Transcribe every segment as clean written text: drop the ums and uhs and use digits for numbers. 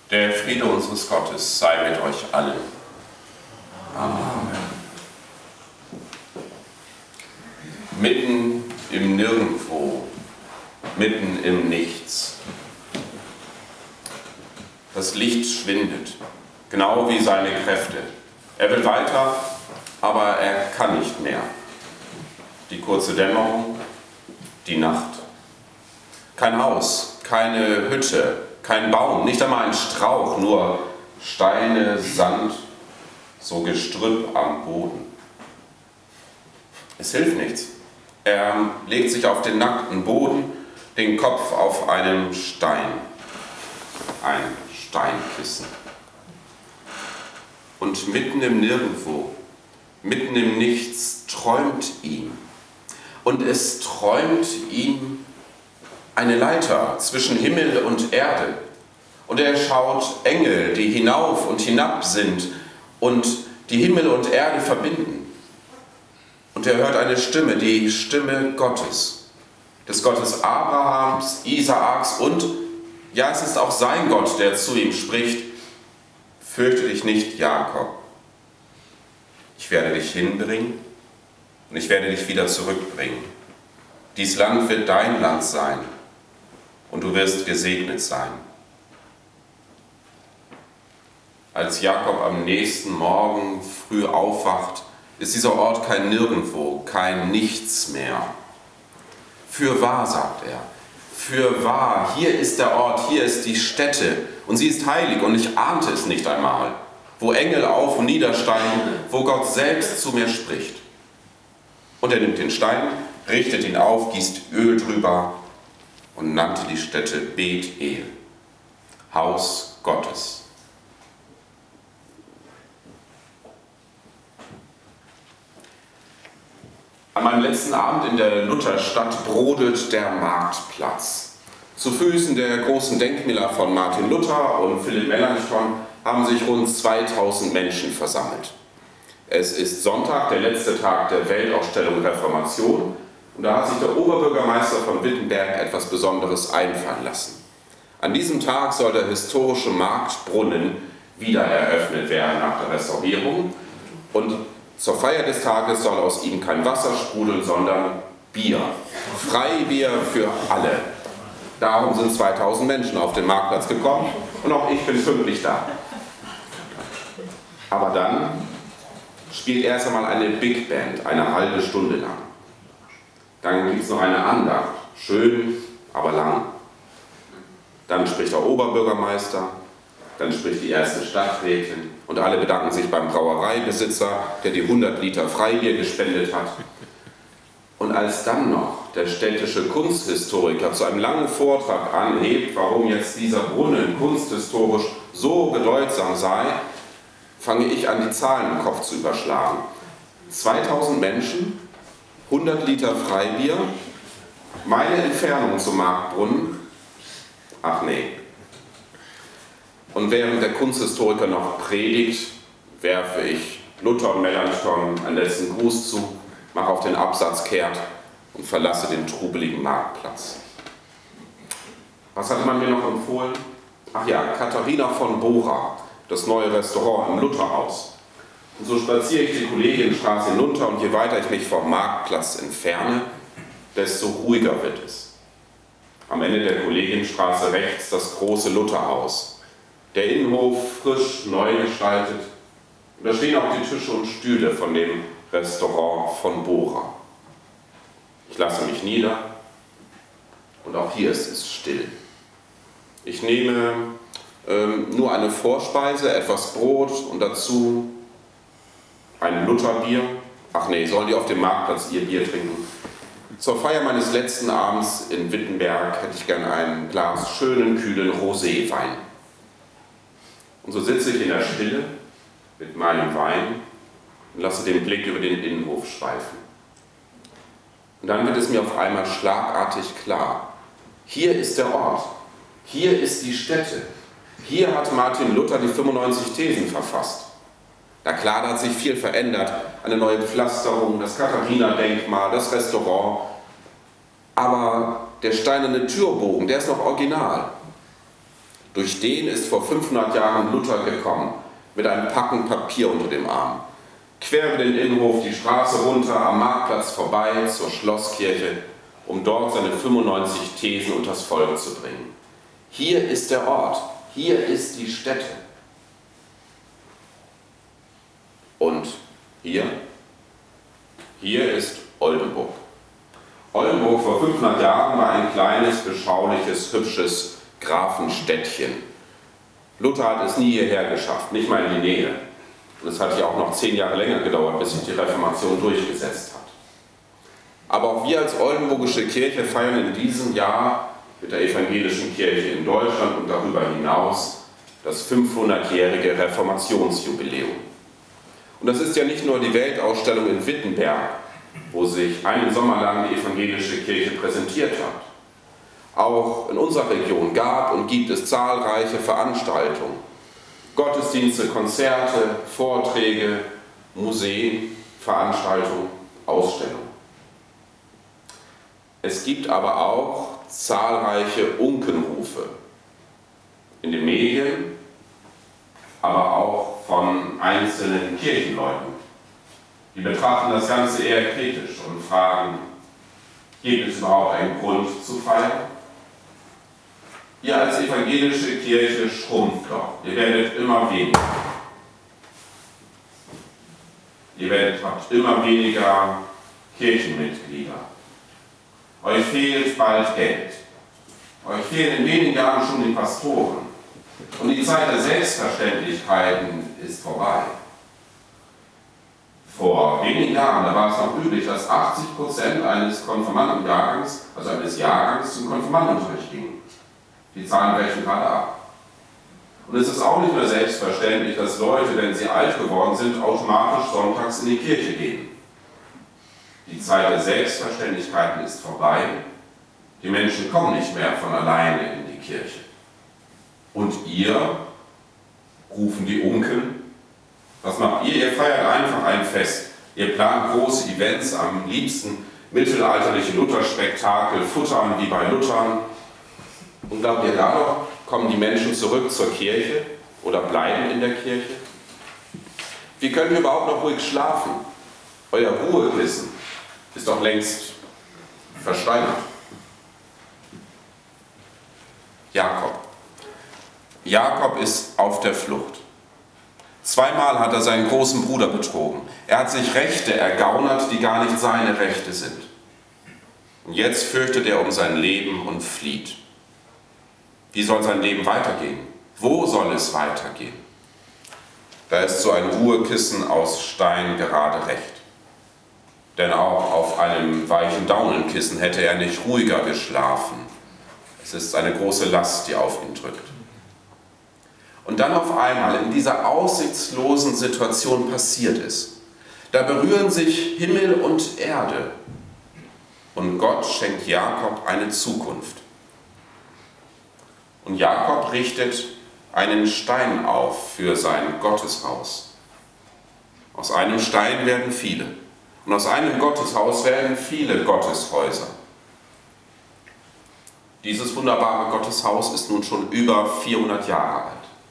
Der Friede unseres Gottes sei mit euch allen. Amen. Mitten im Nirgendwo, mitten im Nichts. Das Licht schwindet, genau wie seine Kräfte. Er will weiter, aber er kann nicht mehr. Die kurze Dämmerung, die Nacht. Kein Haus, keine Hütte, kein Baum, nicht einmal ein Strauch, nur Steine, Sand, so Gestrüpp am Boden. Es hilft nichts. Er legt sich auf den nackten Boden, den Kopf auf einem Stein. Ein Steinkissen. Und mitten im Nirgendwo, mitten im Nichts träumt ihm. Und es träumt ihm eine Leiter zwischen Himmel und Erde. Und er schaut Engel, die hinauf und hinab sind und die Himmel und Erde verbinden. Und er hört eine Stimme, die Stimme Gottes. Des Gottes Abrahams, Isaaks und, ja, es ist auch sein Gott, der zu ihm spricht: Fürchte dich nicht, Jakob. Ich werde dich hinbringen und ich werde dich wieder zurückbringen. Dies Land wird dein Land sein und du wirst gesegnet sein. Als Jakob am nächsten Morgen früh aufwacht, ist dieser Ort kein Nirgendwo, kein Nichts mehr. Fürwahr, sagt er, fürwahr, hier ist der Ort, hier ist die Stätte und sie ist heilig und ich ahnte es nicht einmal, wo Engel auf und niedersteigen, wo Gott selbst zu mir spricht. Und er nimmt den Stein, richtet ihn auf, gießt Öl drüber und nannte die Stätte Bethel, Haus Gottes. An meinem letzten Abend in der Lutherstadt brodelt der Marktplatz. Zu Füßen der großen Denkmäler von Martin Luther und Philipp Melanchthon haben sich rund 2000 Menschen versammelt. Es ist Sonntag, der letzte Tag der Weltausstellung Reformation, und da hat sich der Oberbürgermeister von Wittenberg etwas Besonderes einfallen lassen. An diesem Tag soll der historische Marktbrunnen wieder eröffnet werden nach der Restaurierung, und zur Feier des Tages soll aus ihm kein Wasser sprudeln, sondern Bier. Freibier für alle. Darum sind 2000 Menschen auf den Marktplatz gekommen und auch ich bin pünktlich da. Aber dann spielt erst einmal eine Big Band, eine halbe Stunde lang. Dann gibt es noch eine Andacht, schön, aber lang. Dann spricht der Oberbürgermeister, dann spricht die erste Stadträtin und alle bedanken sich beim Brauereibesitzer, der die 100 Liter Freibier gespendet hat. Und als dann noch der städtische Kunsthistoriker zu einem langen Vortrag anhebt, warum jetzt dieser Brunnen kunsthistorisch so bedeutsam sei, fange ich an, die Zahlen im Kopf zu überschlagen. 2000 Menschen, 100 Liter Freibier, meine Entfernung zum Marktbrunnen, ach nee. Und während der Kunsthistoriker noch predigt, werfe ich Luther und Melanchthon einen letzten Gruß zu, mache auf den Absatz kehrt und verlasse den trubeligen Marktplatz. Was hatte man mir noch empfohlen? Ach ja, Katharina von Bora, das neue Restaurant im Lutherhaus. Und so spaziere ich die Kollegienstraße hinunter und je weiter ich mich vom Marktplatz entferne, desto ruhiger wird es. Am Ende der Kollegienstraße rechts das große Lutherhaus. Der Innenhof frisch neu gestaltet. Und da stehen auch die Tische und Stühle von dem Restaurant von Bora. Ich lasse mich nieder und auch hier ist es still. Ich nehme nur eine Vorspeise, etwas Brot und dazu ein Lutherbier. Ach nee, sollen die auf dem Marktplatz ihr Bier trinken? Zur Feier meines letzten Abends in Wittenberg hätte ich gern ein Glas schönen, kühlen Roséwein. Und so sitze ich in der Stille mit meinem Wein und lasse den Blick über den Innenhof schweifen. Und dann wird es mir auf einmal schlagartig klar: Hier ist der Ort, hier ist die Stätte, hier hat Martin Luther die 95 Thesen verfasst. Na klar, da hat sich viel verändert, eine neue Pflasterung, das Katharina-Denkmal, das Restaurant, aber der steinerne Türbogen, der ist noch original. Durch den ist vor 500 Jahren Luther gekommen, mit einem Packen Papier unter dem Arm. Quer über den Innenhof, die Straße runter, am Marktplatz vorbei zur Schlosskirche, um dort seine 95 Thesen unters Volk zu bringen. Hier ist der Ort, hier ist die Stätte. Und hier ist Oldenburg. Oldenburg vor 500 Jahren war ein kleines, beschauliches, hübsches Grafenstädtchen. Luther hat es nie hierher geschafft, nicht mal in die Nähe. Und es hat ja auch noch 10 Jahre länger gedauert, bis sich die Reformation durchgesetzt hat. Aber auch wir als Oldenburgische Kirche feiern in diesem Jahr mit der evangelischen Kirche in Deutschland und darüber hinaus das 500-jährige Reformationsjubiläum. Und das ist ja nicht nur die Weltausstellung in Wittenberg, wo sich einen Sommer lang die evangelische Kirche präsentiert hat. Auch in unserer Region gab und gibt es zahlreiche Veranstaltungen, Gottesdienste, Konzerte, Vorträge, Museen, Veranstaltungen, Ausstellungen. Es gibt aber auch zahlreiche Unkenrufe in den Medien, aber auch von einzelnen Kirchenleuten. Die betrachten das Ganze eher kritisch und fragen, gibt es überhaupt einen Grund zu feiern? Ihr als evangelische Kirche schrumpft doch. Ihr werdet immer weniger. Habt immer weniger Kirchenmitglieder. Euch fehlt bald Geld. Euch fehlen in wenigen Jahren schon die Pastoren. Und die Zeit der Selbstverständlichkeiten ist vorbei. Vor wenigen Jahren, da war es noch üblich, dass 80% eines Konfirmandenjahrgangs, also eines Jahrgangs, zum Konfirmandenunterricht gingen. Die Zahlen brechen gerade ab. Und es ist auch nicht mehr selbstverständlich, dass Leute, wenn sie alt geworden sind, automatisch sonntags in die Kirche gehen. Die Zeit der Selbstverständlichkeiten ist vorbei. Die Menschen kommen nicht mehr von alleine in die Kirche. Und ihr, rufen die Unken, was macht ihr? Ihr feiert einfach ein Fest. Ihr plant große Events, am liebsten mittelalterliche Lutherspektakel, futtern wie bei Luthern. Und glaubt ihr, dadurch kommen die Menschen zurück zur Kirche oder bleiben in der Kirche? Wie können wir überhaupt noch ruhig schlafen? Euer Ruhekissen ist doch längst versteinert. Jakob ist auf der Flucht. Zweimal hat er seinen großen Bruder betrogen. Er hat sich Rechte ergaunert, die gar nicht seine Rechte sind. Und jetzt fürchtet er um sein Leben und flieht. Wie soll sein Leben weitergehen? Wo soll es weitergehen? Da ist so ein Ruhekissen aus Stein gerade recht. Denn auch auf einem weichen Daunenkissen hätte er nicht ruhiger geschlafen. Es ist eine große Last, die auf ihn drückt. Und dann auf einmal in dieser aussichtslosen Situation passiert es. Da berühren sich Himmel und Erde. Und Gott schenkt Jakob eine Zukunft. Und Jakob richtet einen Stein auf für sein Gotteshaus. Aus einem Stein werden viele. Und aus einem Gotteshaus werden viele Gotteshäuser. Dieses wunderbare Gotteshaus ist nun schon über 400 Jahre alt.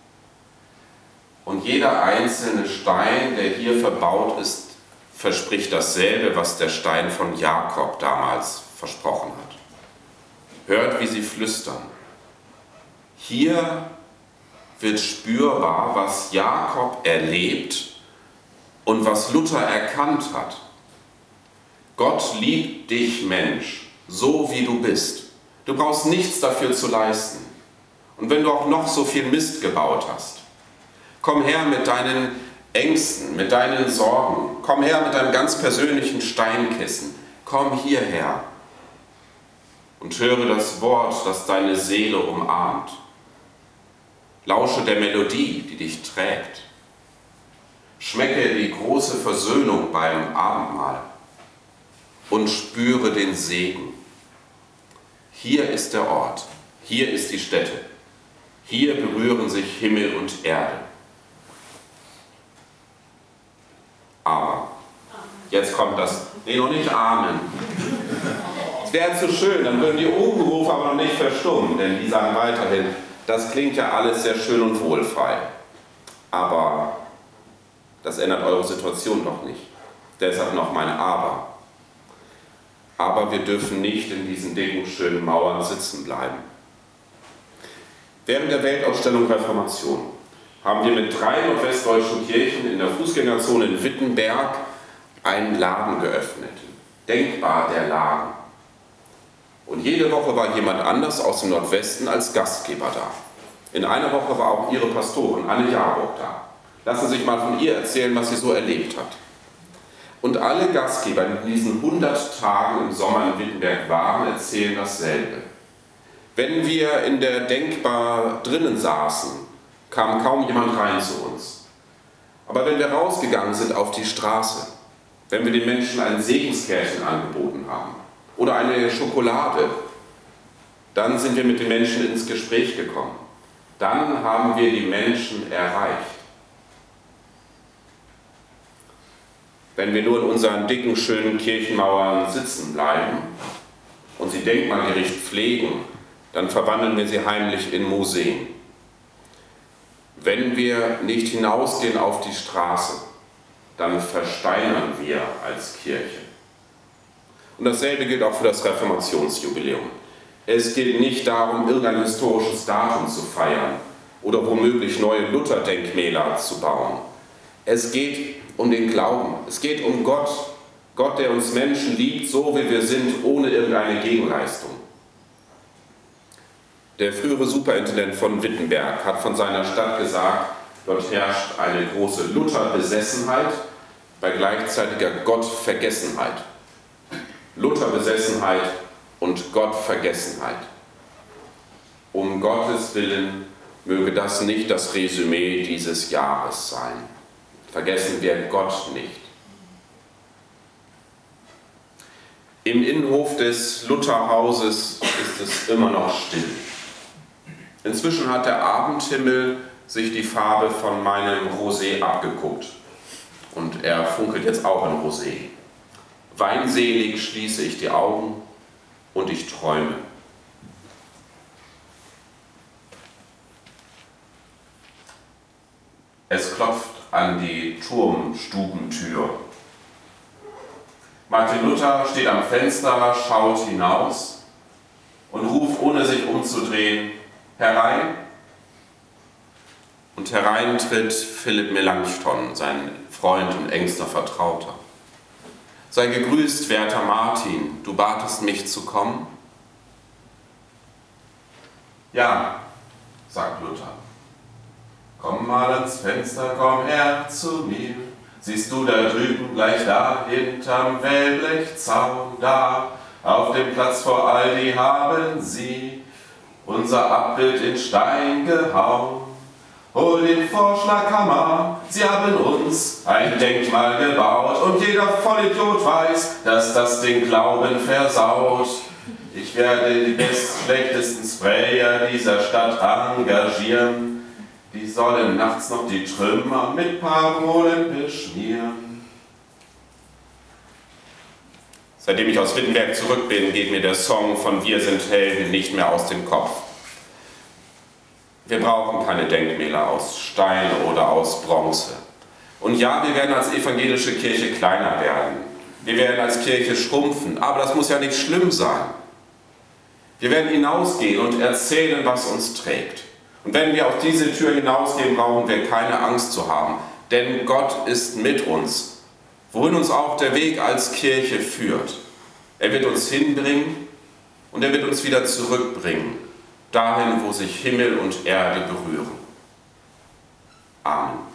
Und jeder einzelne Stein, der hier verbaut ist, verspricht dasselbe, was der Stein von Jakob damals versprochen hat. Hört, wie sie flüstern. Hier wird spürbar, was Jakob erlebt und was Luther erkannt hat. Gott liebt dich, Mensch, so wie du bist. Du brauchst nichts dafür zu leisten. Und wenn du auch noch so viel Mist gebaut hast, komm her mit deinen Ängsten, mit deinen Sorgen. Komm her mit deinem ganz persönlichen Steinkissen. Komm hierher und höre das Wort, das deine Seele umarmt. Lausche der Melodie, die dich trägt. Schmecke die große Versöhnung beim Abendmahl und spüre den Segen. Hier ist der Ort, hier ist die Stätte. Hier berühren sich Himmel und Erde. Aber, jetzt kommt das, nee, noch nicht Amen. Es wäre zu schön, dann würden die Unkenrufe aber noch nicht verstummen, denn die sagen weiterhin, Das klingt ja alles sehr schön und wohlfeil, aber das ändert eure Situation doch nicht. Deshalb noch mein Aber. Aber wir dürfen nicht in diesen dicken, schönen Mauern sitzen bleiben. Während der Weltausstellung Reformation haben wir mit 3 nordwestdeutschen Kirchen in der Fußgängerzone in Wittenberg einen Laden geöffnet. Denkbar der Laden. Und jede Woche war jemand anders aus dem Nordwesten als Gastgeber da. In einer Woche war auch ihre Pastorin Anne Jahrburg da. Lassen Sie sich mal von ihr erzählen, was sie so erlebt hat. Und alle Gastgeber, die in diesen 100 Tagen im Sommer in Wittenberg waren, erzählen dasselbe. Wenn wir in der Denkbar drinnen saßen, kam kaum jemand rein zu uns. Aber wenn wir rausgegangen sind auf die Straße, wenn wir den Menschen ein Segenskärtchen angeboten haben oder eine Schokolade, dann sind wir mit den Menschen ins Gespräch gekommen. Dann haben wir die Menschen erreicht. Wenn wir nur in unseren dicken, schönen Kirchenmauern sitzen bleiben und sie denkmalgerecht pflegen, dann verwandeln wir sie heimlich in Museen. Wenn wir nicht hinausgehen auf die Straße, dann versteinern wir als Kirche. Und dasselbe gilt auch für das Reformationsjubiläum. Es geht nicht darum, irgendein historisches Datum zu feiern oder womöglich neue Lutherdenkmäler zu bauen. Es geht um den Glauben. Es geht um Gott. Gott, der uns Menschen liebt, so wie wir sind, ohne irgendeine Gegenleistung. Der frühere Superintendent von Wittenberg hat von seiner Stadt gesagt, dort herrscht eine große Lutherbesessenheit bei gleichzeitiger Gottvergessenheit. Lutherbesessenheit und Gottvergessenheit. Um Gottes Willen möge das nicht das Resümee dieses Jahres sein. Vergessen wir Gott nicht. Im Innenhof des Lutherhauses ist es immer noch still. Inzwischen hat der Abendhimmel sich die Farbe von meinem Rosé abgeguckt. Und er funkelt jetzt auch in Rosé. Weinselig schließe ich die Augen und ich träume. Es klopft an die Turmstubentür. Martin Luther steht am Fenster, schaut hinaus und ruft, ohne sich umzudrehen, herein. Und herein tritt Philipp Melanchthon, sein Freund und engster Vertrauter. Sei gegrüßt, werter Martin, du batest mich zu kommen? Ja, sagt Luther. Komm mal ans Fenster, komm her zu mir. Siehst du da drüben, gleich da, hinterm Wellblechzaun, da, auf dem Platz vor Aldi haben sie unser Abbild in Stein gehauen. Hol den Vorschlaghammer, sie haben uns ein Denkmal gebaut und jeder Vollidiot weiß, dass das den Glauben versaut. Ich werde die schlechtesten Sprayer dieser Stadt engagieren. Die sollen nachts noch die Trümmer mit Parolen beschmieren. Seitdem ich aus Wittenberg zurück bin, geht mir der Song von Wir sind Helden nicht mehr aus dem Kopf. Wir brauchen keine Denkmäler aus Stein oder aus Bronze. Und ja, wir werden als evangelische Kirche kleiner werden. Wir werden als Kirche schrumpfen, aber das muss ja nicht schlimm sein. Wir werden hinausgehen und erzählen, was uns trägt. Und wenn wir auf diese Tür hinausgehen, brauchen wir keine Angst zu haben, denn Gott ist mit uns, wohin uns auch der Weg als Kirche führt. Er wird uns hinbringen und er wird uns wieder zurückbringen, dahin, wo sich Himmel und Erde berühren. Amen.